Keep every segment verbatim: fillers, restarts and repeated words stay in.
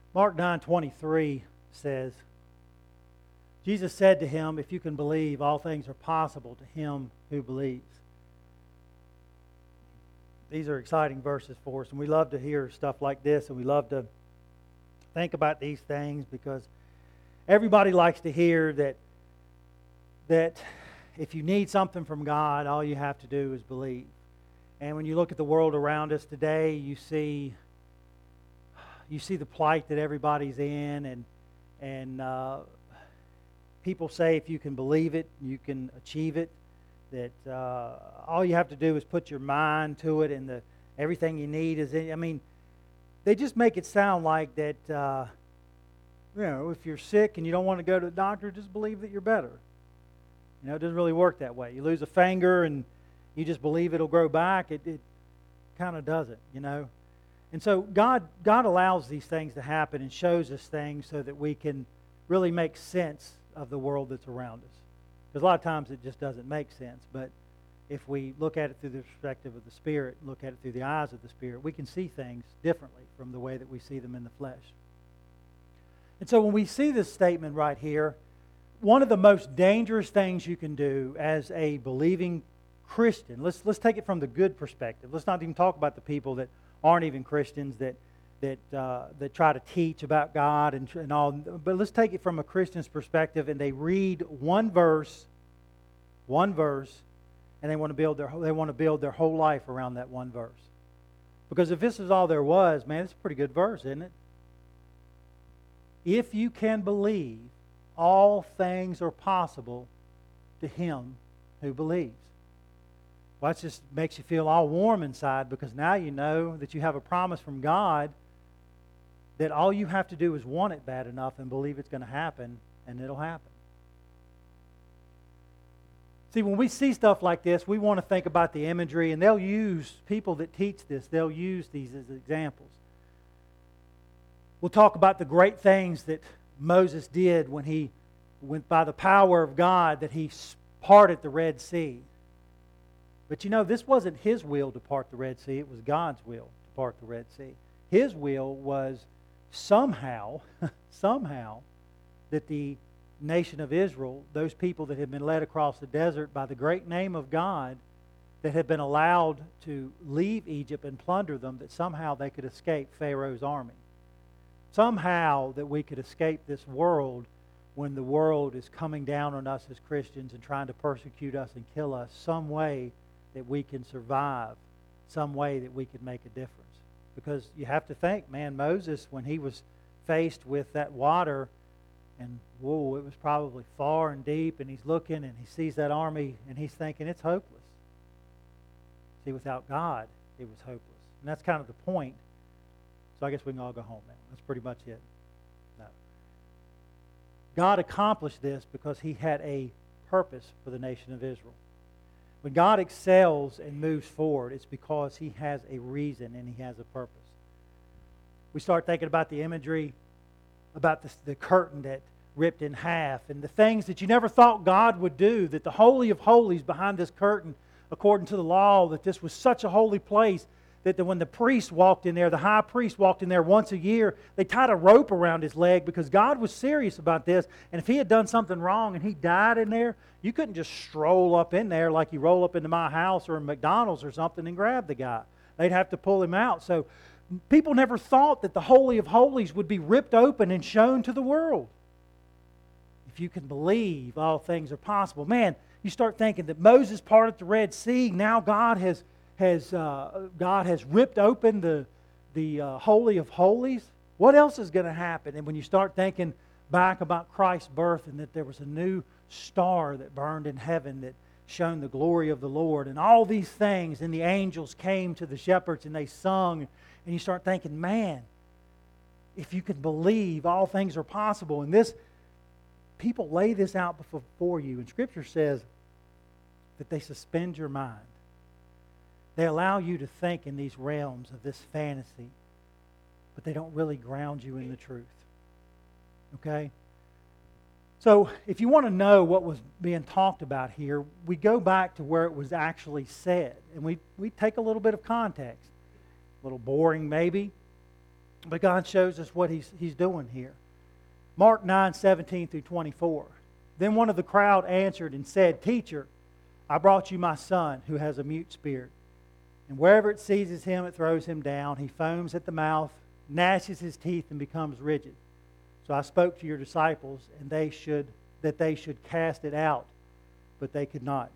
Mark nine twenty-three says, Jesus said to him, if you can believe, all things are possible to him who believes. These are exciting verses for us, and we love to hear stuff like this, and we love to think about these things because everybody likes to hear that that if you need something from God, all you have to do is believe. And when you look at the world around us today, you see you see the plight that everybody's in, and and uh, people say if you can believe it, you can achieve it. That uh, all you have to do is put your mind to it, and the everything you need is in. I mean, they just make it sound like that. Uh, you know, if you're sick and you don't want to go to the doctor, just believe that you're better. You know, it doesn't really work that way. You lose a finger and you just believe it'll grow back. It, it kind of doesn't, you know. And so God, God allows these things to happen and shows us things so that we can really make sense of the world that's around us. Because a lot of times it just doesn't make sense. But if we look at it through the perspective of the Spirit, look at it through the eyes of the Spirit, we can see things differently from the way that we see them in the flesh. And so when we see this statement right here, one of the most dangerous things you can do as a believing Christian, let's let's take it from the good perspective. Let's not even talk about the people that aren't even Christians that that uh, that try to teach about God and, and all. But let's take it from a Christian's perspective, and they read one verse, one verse, and they want to build their they want to build their whole life around that one verse. Because if this is all there was, man, it's a pretty good verse, isn't it? If you can believe, all things are possible to him who believes. Well, that just makes you feel all warm inside, because now you know that you have a promise from God that all you have to do is want it bad enough and believe it's going to happen, and it'll happen. See, when we see stuff like this, we want to think about the imagery, and they'll use, people that teach this, they'll use these as examples. We'll talk about the great things that Moses did when he went by the power of God, that he parted the Red Sea. But you know, this wasn't his will to part the Red Sea. It was God's will to part the Red Sea. His will was somehow, somehow, that the nation of Israel, those people that had been led across the desert by the great name of God, that had been allowed to leave Egypt and plunder them, that somehow they could escape Pharaoh's army. Somehow that we could escape this world when the world is coming down on us as Christians and trying to persecute us and kill us. Some way that we can survive, some way that we can make a difference. Because you have to think, man, Moses, when he was faced with that water, and whoa, it was probably far and deep, and he's looking and he sees that army and he's thinking it's hopeless. See, without God, it was hopeless. And that's kind of the point. So I guess we can all go home now. That's pretty much it. No. God accomplished this because he had a purpose for the nation of Israel. When God excels and moves forward, it's because he has a reason and he has a purpose. We start thinking about the imagery, about the, the curtain that ripped in half, and the things that you never thought God would do, that the Holy of Holies behind this curtain, according to the law, that this was such a holy place, that the, when the priest walked in there, the high priest walked in there once a year, they tied a rope around his leg because God was serious about this. And if he had done something wrong and he died in there, you couldn't just stroll up in there like you roll up into my house or a McDonald's or something and grab the guy. They'd have to pull him out. So people never thought that the Holy of Holies would be ripped open and shown to the world. If you can believe, all things are possible. Man, you start thinking that Moses parted the Red Sea. Now God has has uh, God has ripped open the the uh, Holy of Holies. What else is going to happen? And when you start thinking back about Christ's birth, and that there was a new star that burned in heaven that shone the glory of the Lord, and all these things, and the angels came to the shepherds and they sung, and you start thinking, man, if you can believe, all things are possible. And this, people lay this out before you, and Scripture says that they suspend your mind. They allow you to think in these realms of this fantasy, but they don't really ground you in the truth. Okay? So if you want to know what was being talked about here, we go back to where it was actually said, and we, we take a little bit of context. A little boring maybe, But God shows us what he's, he's doing here. Mark nine, seventeen through twenty-four. Then one of the crowd answered and said, Teacher, I brought you my son who has a mute spirit. And wherever it seizes him, it throws him down. He foams at the mouth, gnashes his teeth, and becomes rigid. So I spoke to your disciples, and they should that they should cast it out, but they could not.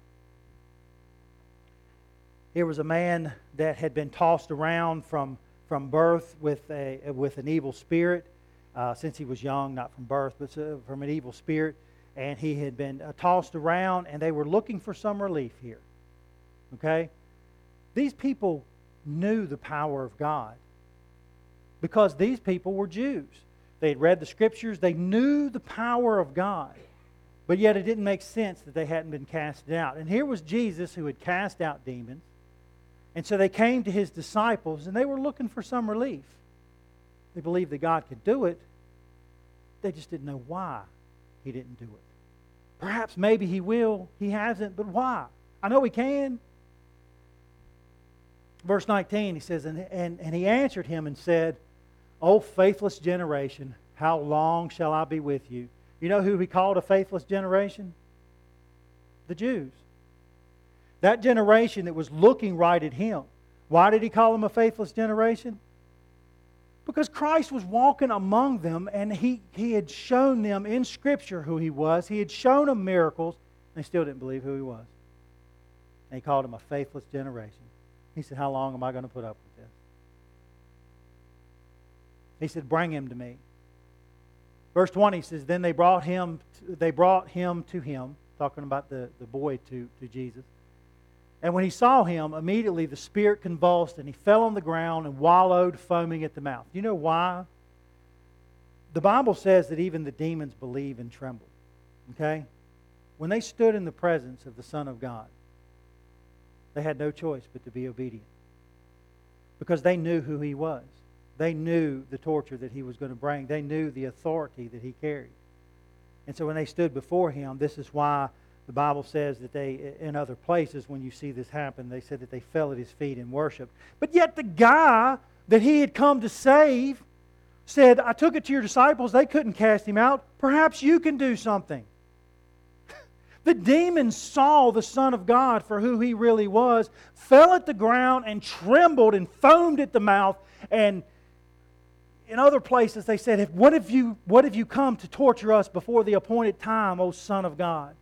Here was a man that had been tossed around from, from birth with a with an evil spirit, uh, since he was young, not from birth, but from an evil spirit. And he had been uh, tossed around, and they were looking for some relief here. Okay? These people knew the power of God because these people were Jews. They had read the Scriptures. They knew the power of God. But yet it didn't make sense that they hadn't been cast out. And here was Jesus who had cast out demons. And so they came to His disciples, and they were looking for some relief. They believed that God could do it. They just didn't know why He didn't do it. Perhaps maybe He will. He hasn't, but why? I know He can. Verse nineteen, he says, and, and, and He answered him and said, O faithless generation, how long shall I be with you? You know who He called a faithless generation? The Jews. That generation that was looking right at Him. Why did He call them a faithless generation? Because Christ was walking among them, and he, he had shown them in Scripture who He was. He had shown them miracles, and they still didn't believe who He was. And He called them a faithless generation. He said, how long am I going to put up with this? He said, bring him to me. Verse twenty says, then they brought him they brought him to him, talking about the, the boy to, to Jesus. And when he saw him, immediately the spirit convulsed, and he fell on the ground and wallowed, foaming at the mouth. You know why? The Bible says that even the demons believe and tremble. Okay? When they stood in the presence of the Son of God, they had no choice but to be obedient. Because they knew who He was. They knew the torture that He was going to bring. They knew the authority that He carried. And so when they stood before Him, this is why the Bible says that they, in other places, when you see this happen, they said that they fell at His feet and worshiped. But yet the guy that He had come to save said, I took it to your disciples. They couldn't cast him out. Perhaps you can do something. The demons saw the Son of God for who He really was, fell at the ground and trembled and foamed at the mouth. And in other places they said, what have you, what have you come to torture us before the appointed time, O Son of God?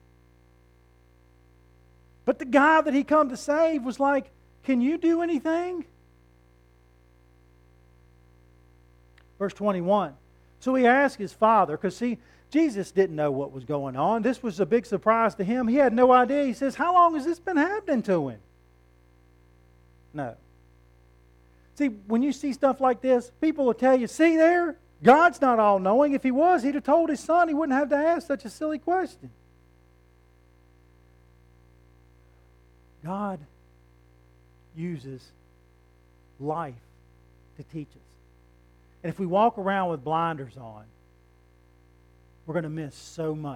But the guy that He come to save was like, can you do anything? Verse twenty-one. So he asked his father, because see, Jesus didn't know what was going on. This was a big surprise to him. He had no idea. He says, how long has this been happening to him? No. See, when you see stuff like this, people will tell you, see there, God's not all-knowing. If He was, He'd have told His Son. He wouldn't have to ask such a silly question. God uses life to teach us. And if we walk around with blinders on, we're going to miss so much.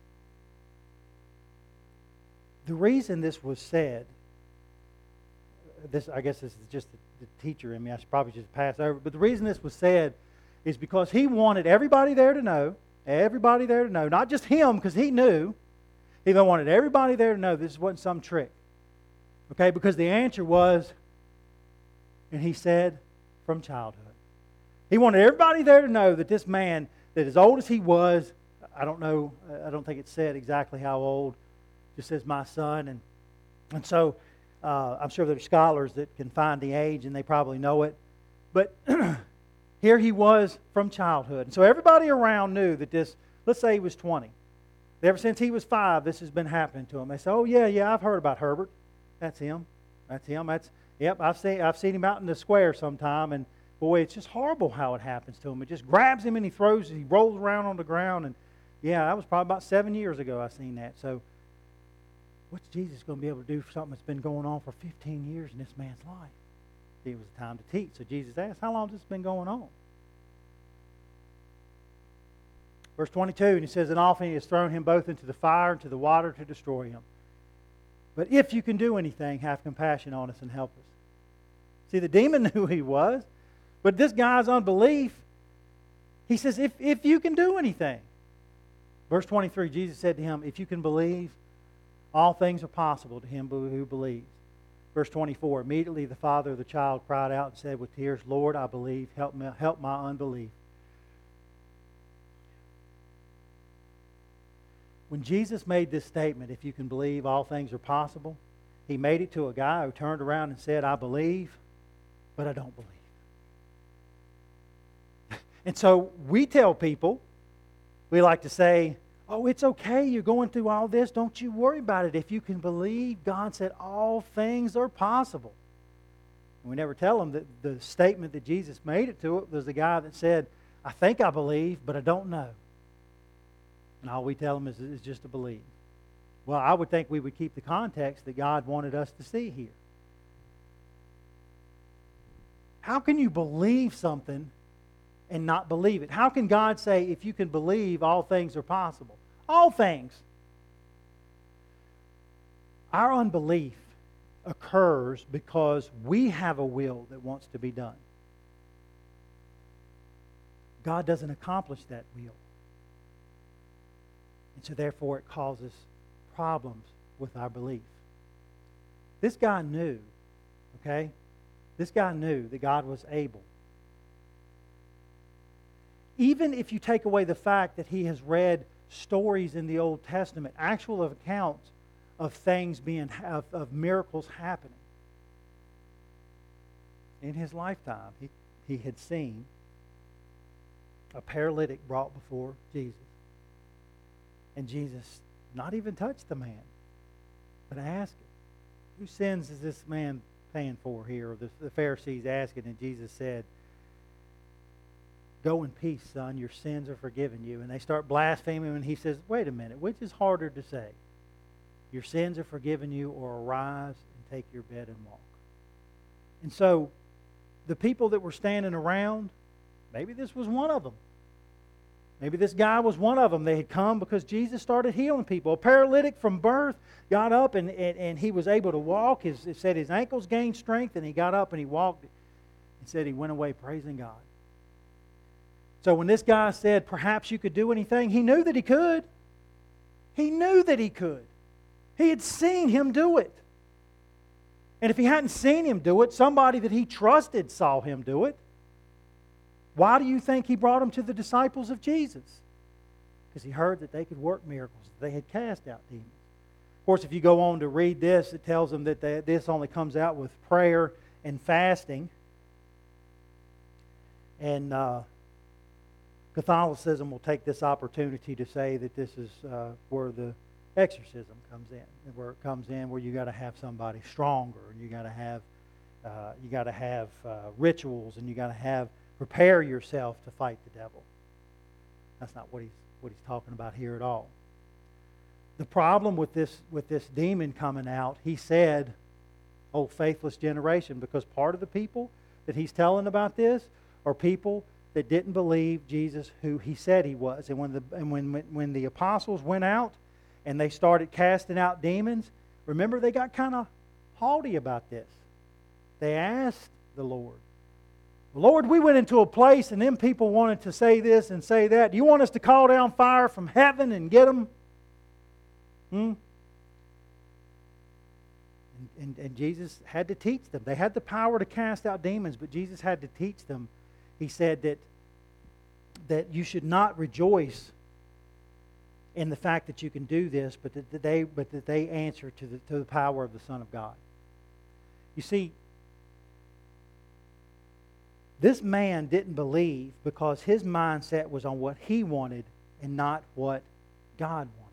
The reason this was said, this I guess this is just the, the teacher in me, I should probably just pass over, but the reason this was said is because He wanted everybody there to know, everybody there to know, not just him because he knew, He wanted everybody there to know this wasn't some trick. Okay, because the answer was, and He said, from childhood. He wanted everybody there to know that this man, that as old as he was, I don't know, I don't think it said exactly how old, just says my son. And and so uh, I'm sure there are scholars that can find the age and they probably know it. But here he was from childhood. And so everybody around knew that this, let's say he was twenty. Ever since he was five, this has been happening to him. They say, oh yeah, yeah, I've heard about Herbert. That's him. That's him. That's yep, I've seen I've seen him out in the square sometime, and boy, it's just horrible how it happens to him. It just grabs him and he throws, he rolls around on the ground. And yeah, that was probably about seven years ago I seen that. So what's Jesus going to be able to do for something that's been going on for fifteen years in this man's life? It was time to teach. So Jesus asked, how long has this been going on? Verse twenty-two, and he says, and often He has thrown him both into the fire and to the water to destroy him. But if you can do anything, have compassion on us and help us. See, the demon knew who he was. But this guy's unbelief, he says, if, if you can do anything. Verse twenty-three, Jesus said to him, if you can believe, all things are possible to him who believes. Verse twenty-four, immediately the father of the child cried out and said with tears, Lord, I believe, help me, help my unbelief. When Jesus made this statement, if you can believe, all things are possible, he made it to a guy who turned around and said, I believe, but I don't believe. And so we tell people, we like to say, oh, it's okay, you're going through all this, don't you worry about it. If you can believe, God said all things are possible. And we never tell them that the statement that Jesus made it to it was the guy that said, I think I believe, but I don't know. And all we tell them is, is just to believe. Well, I would think we would keep the context that God wanted us to see here. How can you believe something and not believe it? How can God say, if you can believe, all things are possible? All things. Our unbelief occurs because we have a will that wants to be done. God doesn't accomplish that will. And so therefore it causes problems with our belief. This guy knew, okay? This guy knew that God was able. Even if you take away the fact that he has read stories in the Old Testament, actual accounts of things being, of, of miracles happening. In his lifetime, he, he had seen a paralytic brought before Jesus. And Jesus not even touched the man, but asked him, whose sins is this man paying for here? Or the, the Pharisees asking, and Jesus said, go in peace, son, your sins are forgiven you. And they start blaspheming, and he says, wait a minute, which is harder to say? Your sins are forgiven you, or arise and take your bed and walk. And so, the people that were standing around, maybe this was one of them. Maybe this guy was one of them. They had come because Jesus started healing people. A paralytic from birth got up and, and, and he was able to walk. His, it said his ankles gained strength and he got up and he walked. It said he went away praising God. So when this guy said, perhaps you could do anything, he knew that he could. He knew that he could. He had seen him do it. And if he hadn't seen him do it, somebody that he trusted saw him do it. Why do you think he brought them to the disciples of Jesus? Because he heard that they could work miracles. They had cast out demons. Of course, if you go on to read this, it tells them that they, this only comes out with prayer and fasting. And uh, Catholicism will take this opportunity to say that this is uh, where the exorcism comes in, where it comes in where you got to have somebody stronger, and you got to have uh, you got to have uh, rituals, and you got to have prepare yourself to fight the devil. That's not what he's what he's talking about here at all. The problem with this with this demon coming out, he said, "Oh, faithless generation," because part of the people that he's telling about this are people that didn't believe Jesus who he said he was. And when the and when when the apostles went out and they started casting out demons, remember they got kind of haughty about this. They asked the Lord, Lord, we went into a place and them people wanted to say this and say that. Do you want us to call down fire from heaven and get them? Hmm? And, and, and Jesus had to teach them. They had the power to cast out demons, but Jesus had to teach them. He said that, that you should not rejoice in the fact that you can do this, but that, that, they, but that they answer to the, to the power of the Son of God. You see, this man didn't believe because his mindset was on what he wanted and not what God wanted.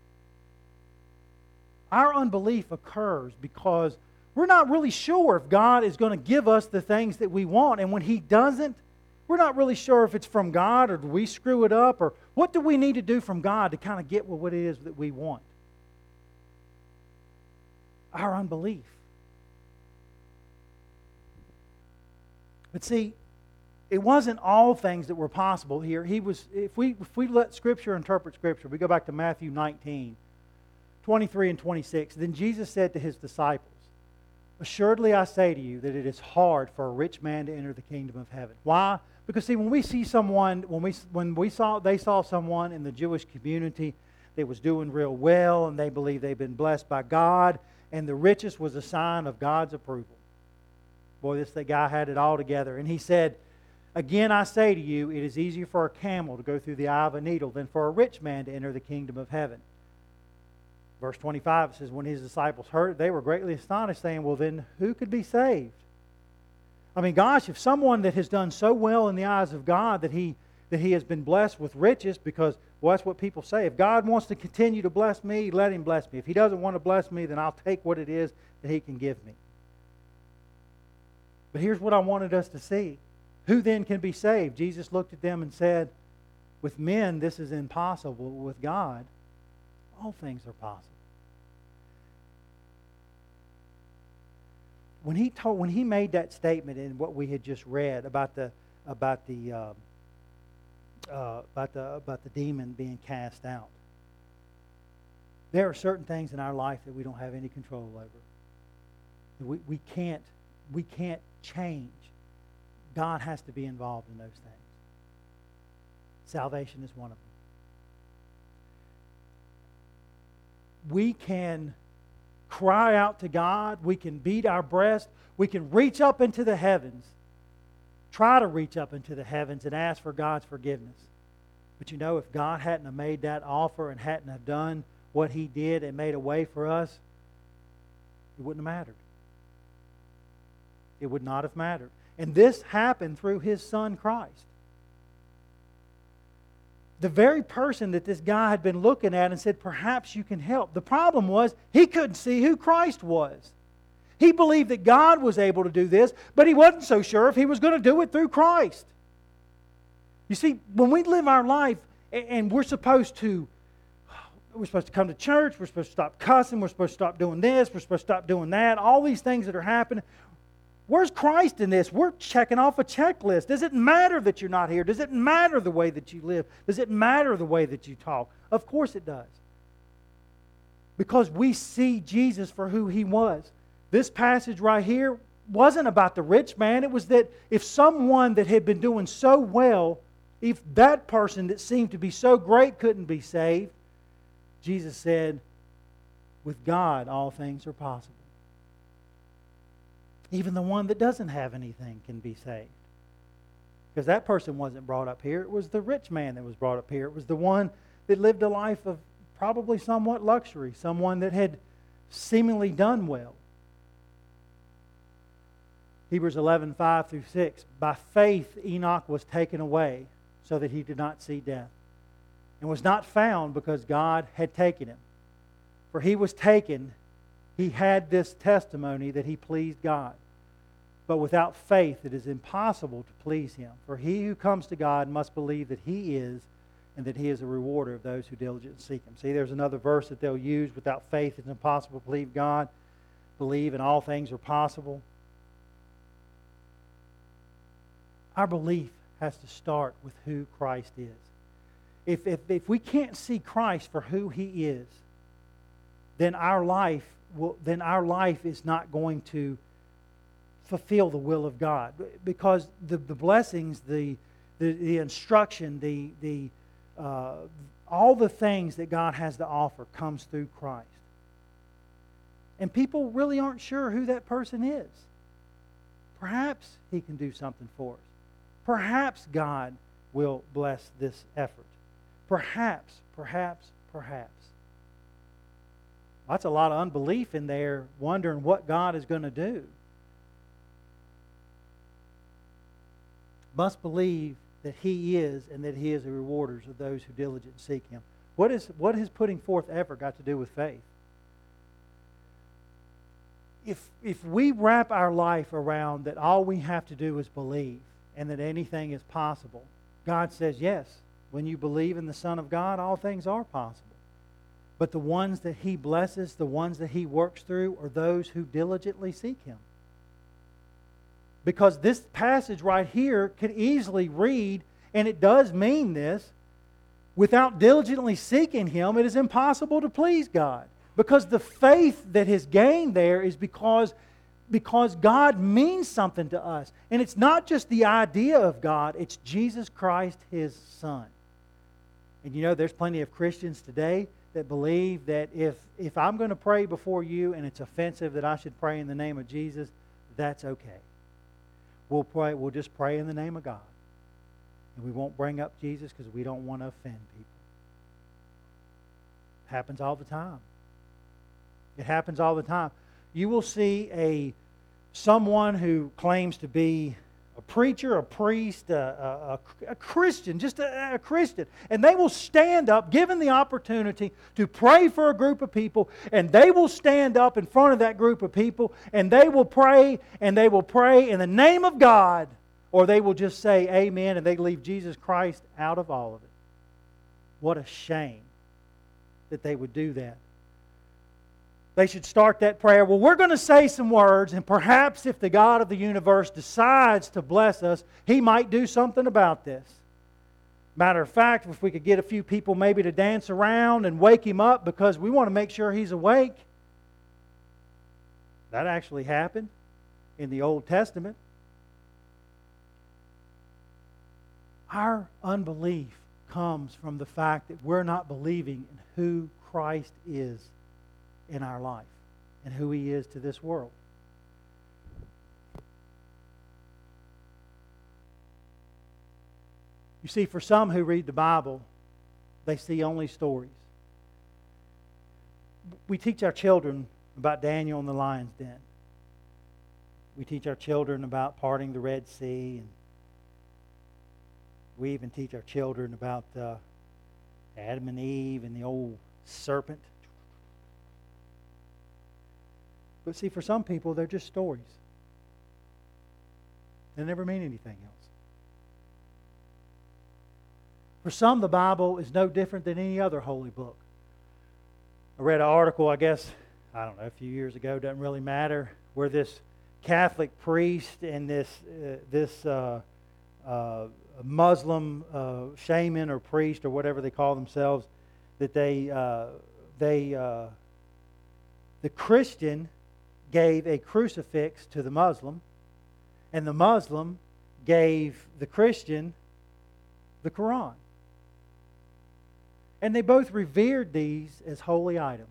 Our unbelief occurs because we're not really sure if God is going to give us the things that we want. And when He doesn't, we're not really sure if it's from God or do we screw it up or what do we need to do from God to kind of get what it is that we want. Our unbelief. But see, it wasn't all things that were possible here. He was, if we if we let Scripture interpret Scripture, we go back to Matthew nineteen, twenty-three and twenty-six. Then Jesus said to His disciples, Assuredly I say to you that it is hard for a rich man to enter the kingdom of heaven. Why? Because see, when we see someone, when we when we saw they saw someone in the Jewish community that was doing real well, and they believed they'd been blessed by God, and the riches was a sign of God's approval. Boy, this the guy had it all together. And he said, again I say to you, it is easier for a camel to go through the eye of a needle than for a rich man to enter the kingdom of heaven. Verse twenty-five says, when his disciples heard it, they were greatly astonished, saying, well then, who could be saved? I mean, gosh, if someone that has done so well in the eyes of God that he that he has been blessed with riches, because, well, that's what people say. If God wants to continue to bless me, let Him bless me. If He doesn't want to bless me, then I'll take what it is that He can give me. But here's what I wanted us to see. Who then can be saved? Jesus looked at them and said, with men this is impossible. With God, all things are possible. When he told, when he made that statement in what we had just read about the about the uh, uh, about the about the demon being cast out, there are certain things in our life that we don't have any control over. We we can't we can't change. God has to be involved in those things. Salvation is one of them. We can cry out to God. We can beat our breast. We can reach up into the heavens. Try to reach up into the heavens and ask for God's forgiveness. But you know, if God hadn't have made that offer and hadn't have done what He did and made a way for us, it wouldn't have mattered. It would not have mattered. And this happened through His Son, Christ. The very person that this guy had been looking at and said, perhaps you can help. The problem was, he couldn't see who Christ was. He believed that God was able to do this, but he wasn't so sure if He was going to do it through Christ. You see, when we live our life, and we're supposed to, we're supposed to come to church, we're supposed to stop cussing, we're supposed to stop doing this, we're supposed to stop doing that, all these things that are happening. Where's Christ in this? We're checking off a checklist. Does it matter that you're not here? Does it matter the way that you live? Does it matter the way that you talk? Of course it does. Because we see Jesus for who He was. This passage right here wasn't about the rich man. It was that if someone that had been doing so well, if that person that seemed to be so great couldn't be saved, Jesus said, with God all things are possible. Even the one that doesn't have anything can be saved. Because that person wasn't brought up here. It was the rich man that was brought up here. It was the one that lived a life of probably somewhat luxury. Someone that had seemingly done well. Hebrews eleven, five through six. By faith Enoch was taken away so that he did not see death. And was not found because God had taken him. For he was taken, he had this testimony that he pleased God. But without faith it is impossible to please Him. For he who comes to God must believe that He is, and that He is a rewarder of those who diligently seek Him. See, there's another verse that they'll use. Without faith it's impossible to believe God. Believe and all things are possible. Our belief has to start with who Christ is. If, if, if we can't see Christ for who He is, then our life will, then our life is not going to fulfill the will of God. Because the, the blessings, the, the, the instruction, the, the, uh, all the things that God has to offer comes through Christ. And people really aren't sure who that person is. Perhaps He can do something for us. Perhaps God will bless this effort. Perhaps, perhaps, perhaps. That's a lot of unbelief in there, wondering what God is going to do. Must believe that He is, and that He is the rewarders of those who diligently seek Him. What is what has putting forth effort got to do with faith? If if we wrap our life around that all we have to do is believe, and that anything is possible, God says yes. When you believe in the Son of God, all things are possible. But the ones that He blesses, the ones that He works through, are those who diligently seek Him. Because this passage right here could easily read, and it does mean this, without diligently seeking Him, it is impossible to please God. Because the faith that is gained there is because because God means something to us. And it's not just the idea of God, it's Jesus Christ, His Son. And you know, there's plenty of Christians today that believe that if, if I'm going to pray before you and it's offensive that I should pray in the name of Jesus, that's okay. We'll pray, we'll just pray in the name of God. And we won't bring up Jesus because we don't want to offend people. It happens all the time. It happens all the time. You will see a someone who claims to be a preacher, a priest, a, a, a Christian, just a, a Christian, and they will stand up, given the opportunity to pray for a group of people, and they will stand up in front of that group of people, and they will pray, and they will pray in the name of God, or they will just say amen, and they leave Jesus Christ out of all of it. What a shame that they would do that. They should start that prayer. Well, we're going to say some words, and perhaps if the God of the universe decides to bless us, He might do something about this. Matter of fact, if we could get a few people maybe to dance around and wake Him up because we want to make sure He's awake. That actually happened in the Old Testament. Our unbelief comes from the fact that we're not believing in who Christ is in our life and who He is to this world. You see, for some who read the Bible, they see only stories. We teach our children about Daniel and the lion's den. We teach our children about parting the Red Sea, and we even teach our children about uh, Adam and Eve and the old serpent. But see, for some people, they're just stories. They never mean anything else. For some, the Bible is no different than any other holy book. I read an article, I guess, I don't know, a few years ago, doesn't really matter, where this Catholic priest and this uh, this uh, uh, Muslim uh, shaman or priest or whatever they call themselves, that they uh, they uh, the Christian gave a crucifix to the Muslim, and the Muslim gave the Christian the Quran. And they both revered these as holy items.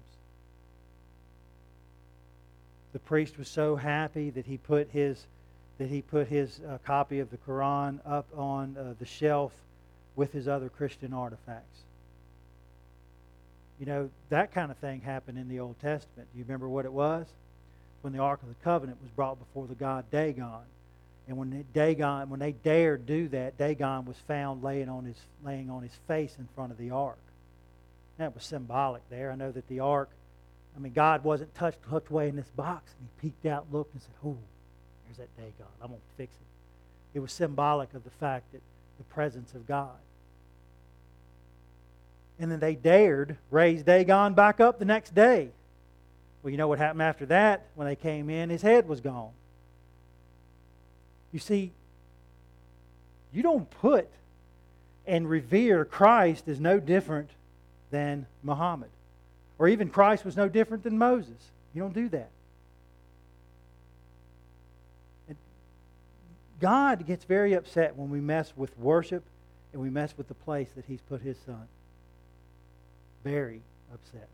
The priest was so happy that he put his that he put his uh, copy of the Quran up on uh, the shelf with his other Christian artifacts. You know, that kind of thing happened in the Old Testament. Do you remember what it was? When the Ark of the Covenant was brought before the god Dagon. And when Dagon, when they dared do that, Dagon was found laying on his laying on his face in front of the Ark. That was symbolic there. I know that the Ark, I mean, God wasn't touched, tucked away in this box. And He peeked out, looked, and said, "Oh, there's that Dagon. I'm going to fix it." It was symbolic of the fact that the presence of God. And then they dared raise Dagon back up the next day. Well, you know what happened after that? When they came in, his head was gone. You see, you don't put and revere Christ as no different than Muhammad. Or even Christ was no different than Moses. You don't do that. And God gets very upset when we mess with worship and we mess with the place that He's put His Son. Very upset.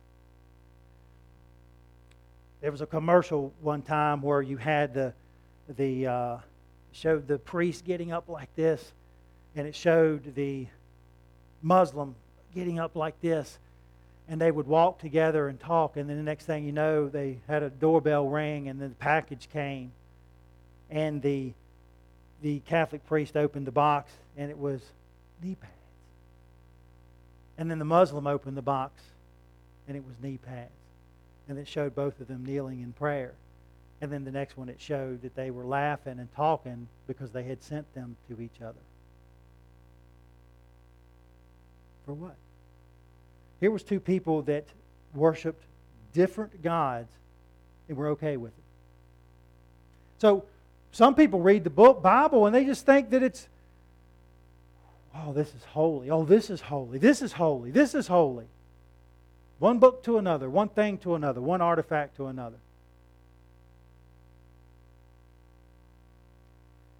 There was a commercial one time where you had the the uh, showed the priest getting up like this, and it showed the Muslim getting up like this, and they would walk together and talk, and then the next thing you know, they had a doorbell ring, and then the package came, and the the Catholic priest opened the box, and it was knee pads, and then the Muslim opened the box, and it was knee pads. And it showed both of them kneeling in prayer. And then the next one, it showed that they were laughing and talking because they had sent them to each other. For what? Here was two people that worshipped different gods and were okay with it. So some people read the book Bible and they just think that it's, oh, this is holy. Oh, this is holy. This is holy. This is holy. One book to another, one thing to another, one artifact to another.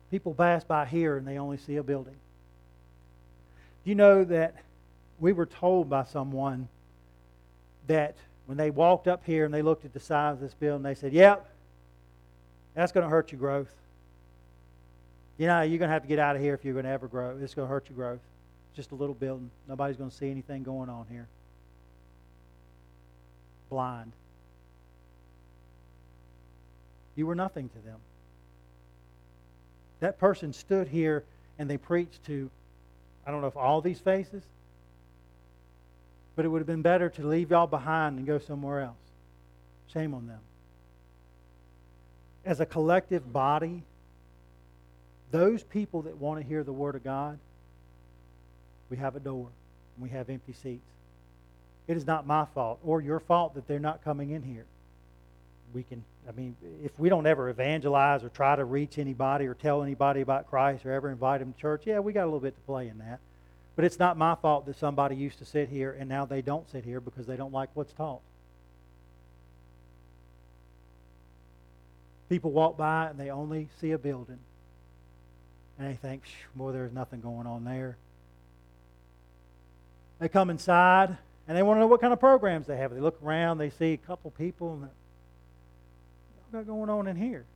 People pass by here and they only see a building. Do you know that we were told by someone that when they walked up here and they looked at the size of this building, they said, yep, that's going to hurt your growth. You know, you're going to have to get out of here if you're going to ever grow. It's going to hurt your growth. It's just a little building. Nobody's going to see anything going on here. Blind. You were nothing to them. That person stood here and they preached to, I don't know if all these faces, but it would have been better to leave y'all behind and go somewhere else. Shame on them. As a collective body, those people that want to hear the Word of God, we have a door and we have empty seats. It is not my fault or your fault that they're not coming in here. We can, I mean, if we don't ever evangelize or try to reach anybody or tell anybody about Christ or ever invite them to church, yeah, we got a little bit to play in that. But it's not my fault that somebody used to sit here and now they don't sit here because they don't like what's taught. People walk by and they only see a building. And they think, boy, there's nothing going on there. They come inside and they want to know what kind of programs they have. They look around, they see a couple people, and what's got going on in here?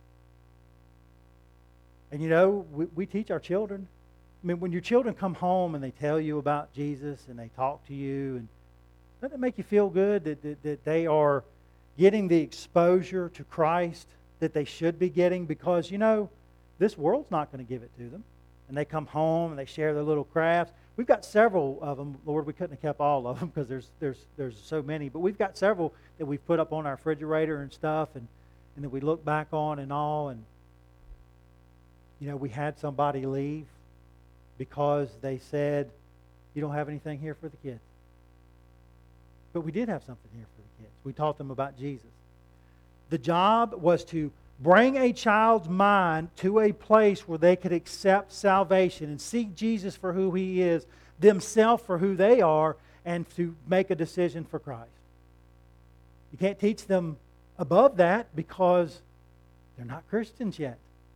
And you know, we, we teach our children. I mean, when your children come home and they tell you about Jesus and they talk to you, and doesn't it make you feel good that, that, that they are getting the exposure to Christ that they should be getting? Because, you know, this world's not going to give it to them. And they come home and they share their little crafts. We've got several of them. Lord, we couldn't have kept all of them because there's there's there's so many. But we've got several that we've put up on our refrigerator and stuff, and, and that we look back on and all. And, you know, we had somebody leave because they said, you don't have anything here for the kids. But we did have something here for the kids. We taught them about Jesus. The job was to bring a child's mind to a place where they could accept salvation and see Jesus for who He is, themselves for who they are, and to make a decision for Christ. You can't teach them above that because they're not Christians yet.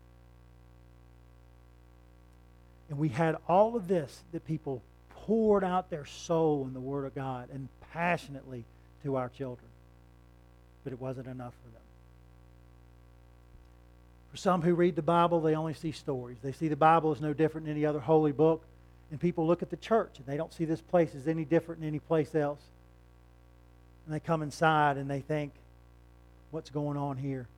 And we had all of this that people poured out their soul in the Word of God and passionately to our children. But it wasn't enough for them. For some who read the Bible, they only see stories. They see the Bible as no different than any other holy book. And people look at the church and they don't see this place as any different than any place else. And they come inside and they think, what's going on here?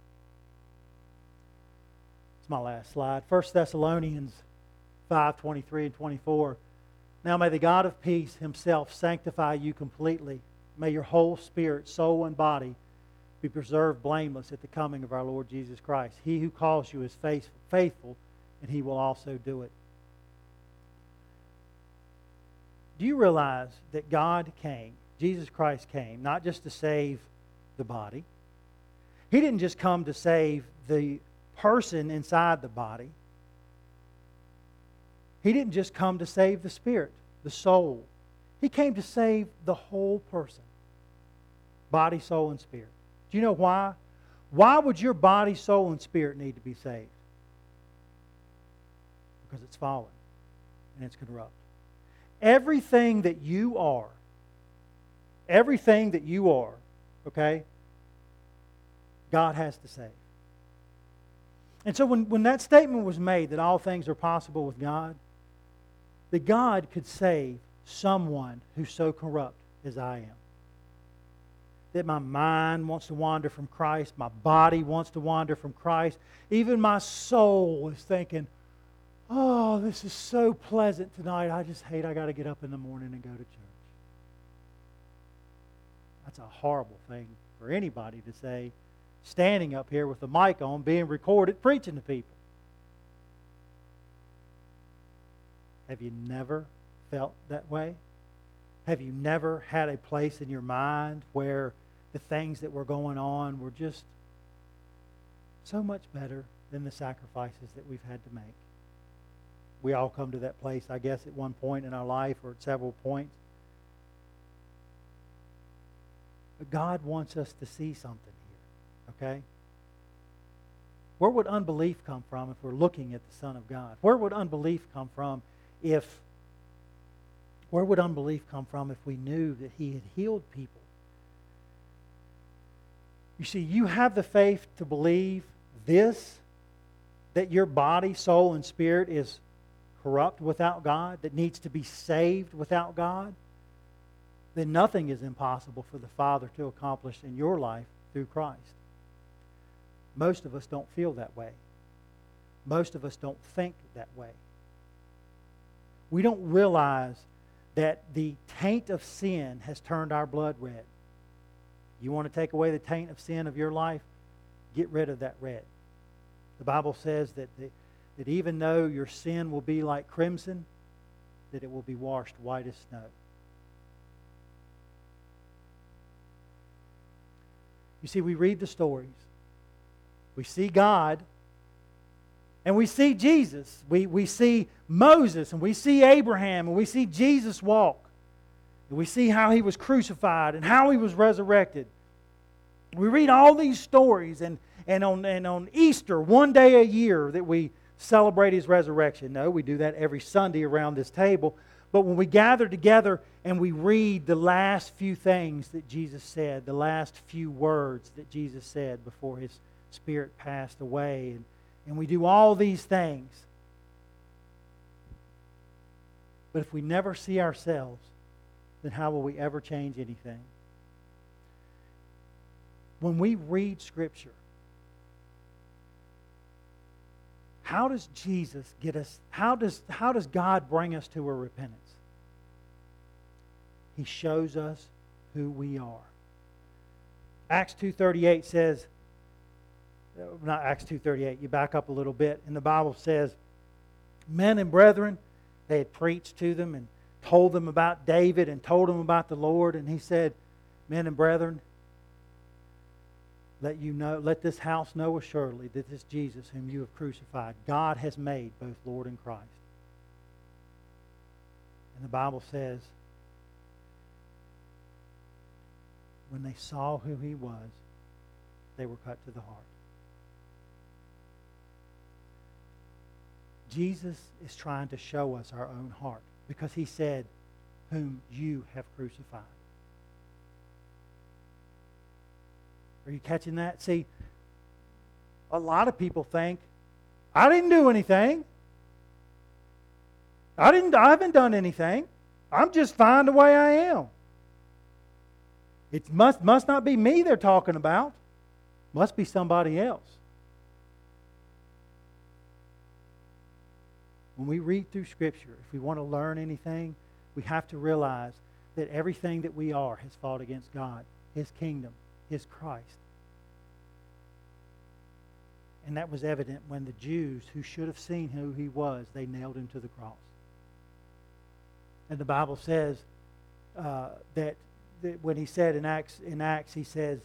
It's my last slide. First Thessalonians five, twenty-three and twenty-four. Now may the God of peace Himself sanctify you completely. May your whole spirit, soul, and body be preserved blameless at the coming of our Lord Jesus Christ. He who calls you is faithful, and He will also do it. Do you realize that God came, Jesus Christ came, not just to save the body. He didn't just come to save the person inside the body. He didn't just come to save the spirit, the soul. He came to save the whole person. Body, soul, and spirit. Do you know why? Why would your body, soul, and spirit need to be saved? Because it's fallen and it's corrupt. Everything that you are, everything that you are, okay, God has to save. And so when, when that statement was made that all things are possible with God, that God could save someone who's so corrupt as I am. That my mind wants to wander from Christ, my body wants to wander from Christ, even my soul is thinking, oh, this is so pleasant tonight, I just hate I got to get up in the morning and go to church. That's a horrible thing for anybody to say, standing up here with the mic on, being recorded, preaching to people. Have you never felt that way? Have you never had a place in your mind where the things that were going on were just so much better than the sacrifices that we've had to make? We all come to that place, I guess, at one point in our life or at several points. But God wants us to see something here, okay? Where would unbelief come from if we're looking at the Son of God? Where would unbelief come from if where would unbelief come from if we knew that He had healed people? You see, you have the faith to believe this, that your body, soul, and spirit is corrupt without God, that needs to be saved without God, then nothing is impossible for the Father to accomplish in your life through Christ. Most of us don't feel that way. Most of us don't think that way. We don't realize that the taint of sin has turned our blood red. You want to take away the taint of sin of your life? Get rid of that red. The Bible says that, the, that even though your sin will be like crimson, that it will be washed white as snow. You see, we read the stories. We see God, and we see Jesus. We, we see Moses, and we see Abraham, and we see Jesus walk. And we see how He was crucified and how He was resurrected. We read all these stories, and, and, on, and on Easter, one day a year that we celebrate His resurrection. No, we do that every Sunday around this table. But when we gather together and we read the last few things that Jesus said, the last few words that Jesus said before His Spirit passed away, and, and we do all these things. But if we never see ourselves, then how will we ever change anything? When we read Scripture, how does Jesus get us, how does, how does God bring us to a repentance? He shows us who we are. Acts two thirty-eight says, not Acts two thirty-eight, you back up a little bit, and the Bible says, men and brethren, they had preached to them and told them about David and told them about the Lord, and he said, men and brethren, let you know, let this house know assuredly that this Jesus whom you have crucified, God has made both Lord and Christ. And the Bible says, when they saw who He was, they were cut to the heart. Jesus is trying to show us our own heart because He said, whom you have crucified. Are you catching that? See, a lot of people think, I didn't do anything. I didn't I haven't done anything. I'm just fine the way I am. It must must not be me they're talking about. Must be somebody else. When we read through Scripture, if we want to learn anything, we have to realize that everything that we are has fought against God, His kingdom, His Christ. And that was evident when the Jews, who should have seen who He was, they nailed Him to the cross. And the Bible says uh, that, that when He said in Acts, in Acts, He says,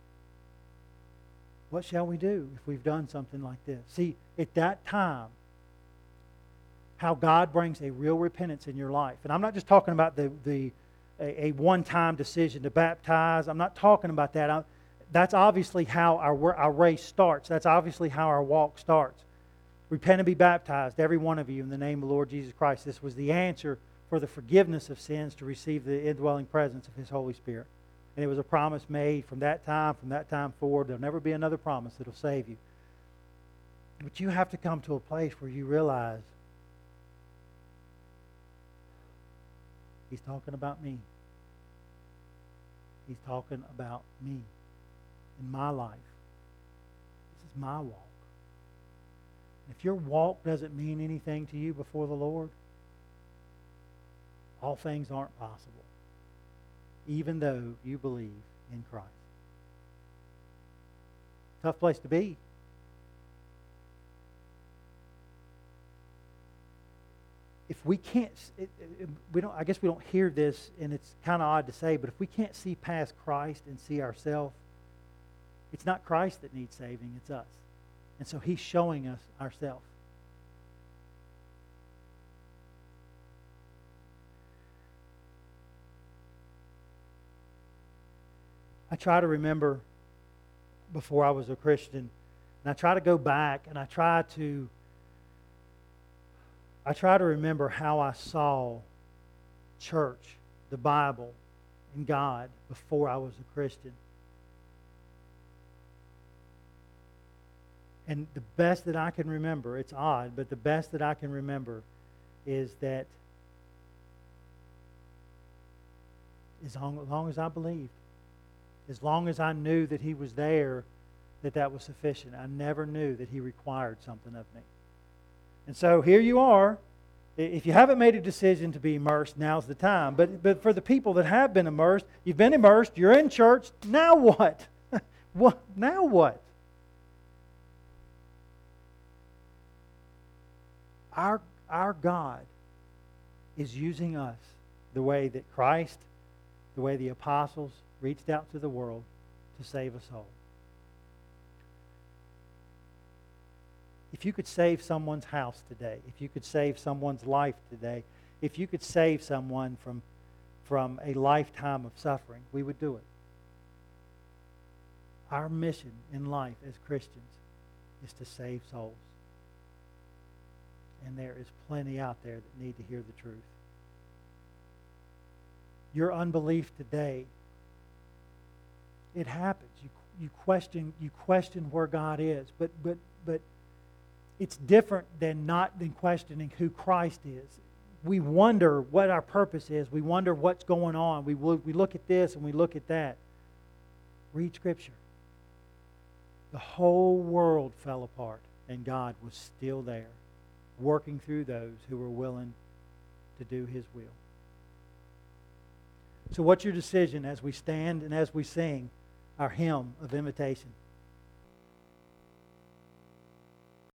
what shall we do if we've done something like this? See, at that time, how God brings a real repentance in your life. And I'm not just talking about the, the a, a one-time decision to baptize. I'm not talking about that. I'm, that's obviously how our, our race starts. That's obviously how our walk starts. Repent and be baptized, every one of you, in the name of the Lord Jesus Christ. This was the answer for the forgiveness of sins to receive the indwelling presence of His Holy Spirit. And it was a promise made from that time, from that time forward. There'll never be another promise that will save you. But you have to come to a place where you realize He's talking about me. He's talking about me in my life. This is my walk. If your walk doesn't mean anything to you before the Lord, all things aren't possible, even though you believe in Christ. Tough place to be. If we can't, it, it, we don't. I guess we don't hear this, and it's kind of odd to say, but if we can't see past Christ and see ourselves, it's not Christ that needs saving, it's us. And so He's showing us ourselves. I try to remember, before I was a Christian, And I try to go back and I try to I try to remember how I saw church, the Bible, and God before I was a Christian. And the best that I can remember, it's odd, but the best that I can remember is that as long, as long as I believed, as long as I knew that He was there, that that was sufficient. I never knew that He required something of me. And so here you are. If you haven't made a decision to be immersed, now's the time. But but for the people that have been immersed, you've been immersed, you're in church, now what? What? Now what? Our, our God is using us the way that Christ, the way the apostles reached out to the world to save us all. If you could save someone's house today, if you could save someone's life today, if you could save someone from, from a lifetime of suffering, we would do it. Our mission in life as Christians is to save souls. And there is plenty out there that need to hear the truth. Your unbelief today, it happens. You, you question you question where God is, but but but it's different than not than questioning who Christ is. We wonder what our purpose is. We wonder what's going on. We we look at this and we look at that. Read Scripture. The whole world fell apart, and God was still there, working through those who were willing to do His will. So what's your decision as we stand and as we sing our hymn of invitation?